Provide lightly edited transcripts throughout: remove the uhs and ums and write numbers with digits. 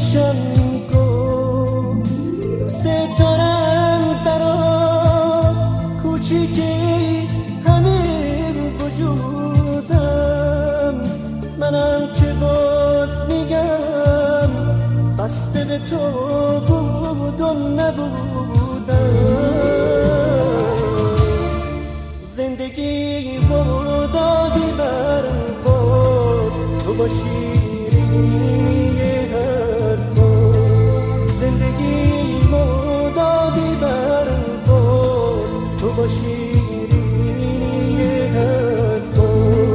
بشم کن. دوست دارم برات کوچیکی همه وجودم، منم که باز میگم بسته به تو بودم نبودم. زندگی دادی بر خود تو با شیرینی حرفا، زندگی دادی بر خود تو با شیرینی حرفا.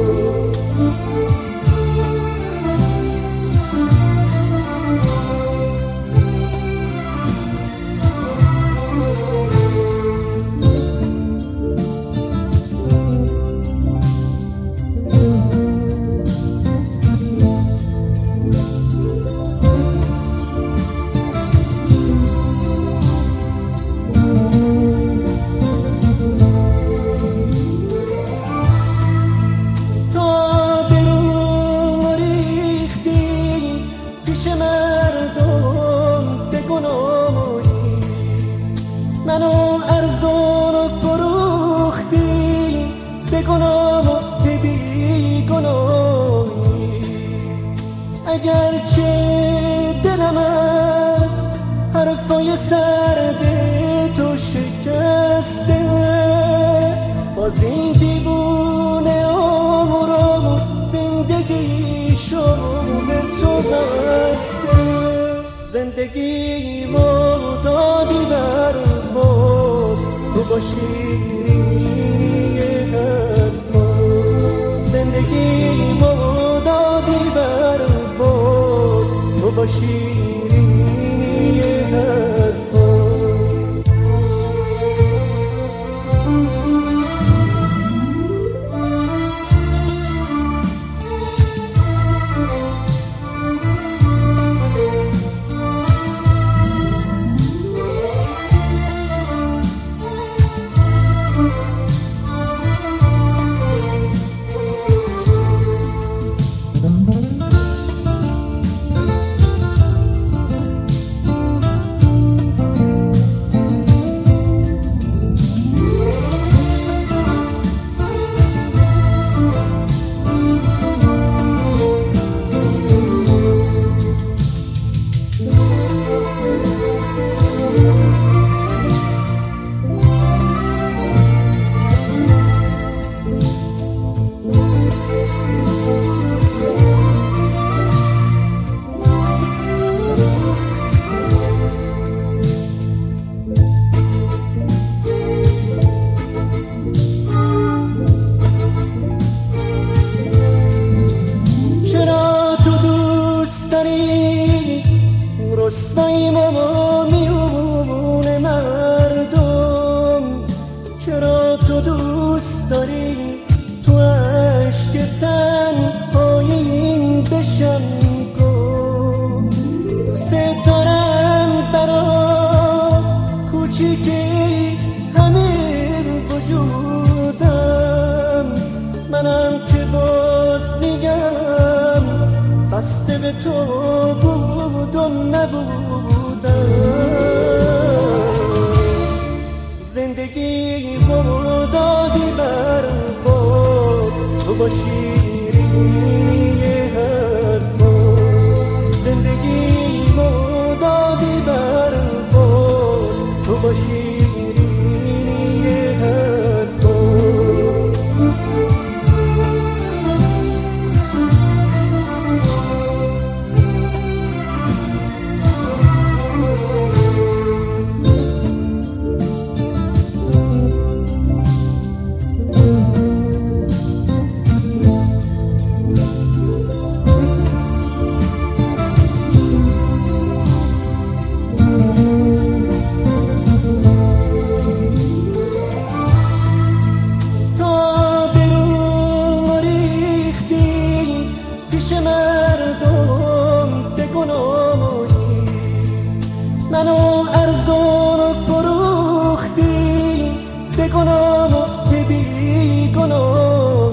منو ارزون فروختی به گناه و به بیگناهی، اگرچه دلم از حرفای سرد تو شکسته، باز این دیوونه عمرم زندگیشو به تو بسته. زندگی ما دادی بر خود تو با شیرینی حرفا، زندگی ما دادی بر خود تو با شیرینی حرفا. رستای ما میونه مردم، چرا تو دوست داری تو عشق تنهاییم بشم کن. دوست دارم برات کوچیکی همه وجودم، منم که باز میگم بسته به تو بودم نبودم. زندگی دادی بر خود تو با شیرینی حرفا، زندگی دادی بر خود تو با شیرینی حرفا. منو ارزون فروختی به گناه و به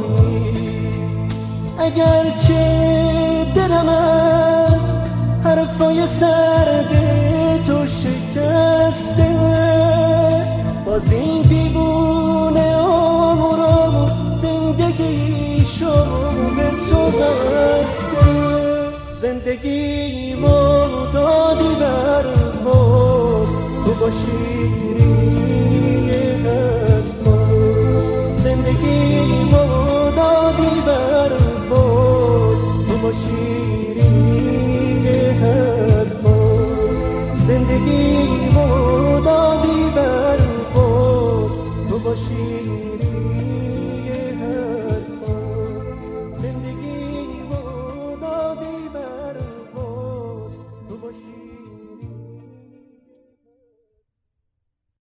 بیگناهی، اگرچه دلم از حرفای سرد تو شکسته، باز این دیوونه آمورامو زندگیشو به تو بسته. زندگیمو دادی بر خود، تو باشی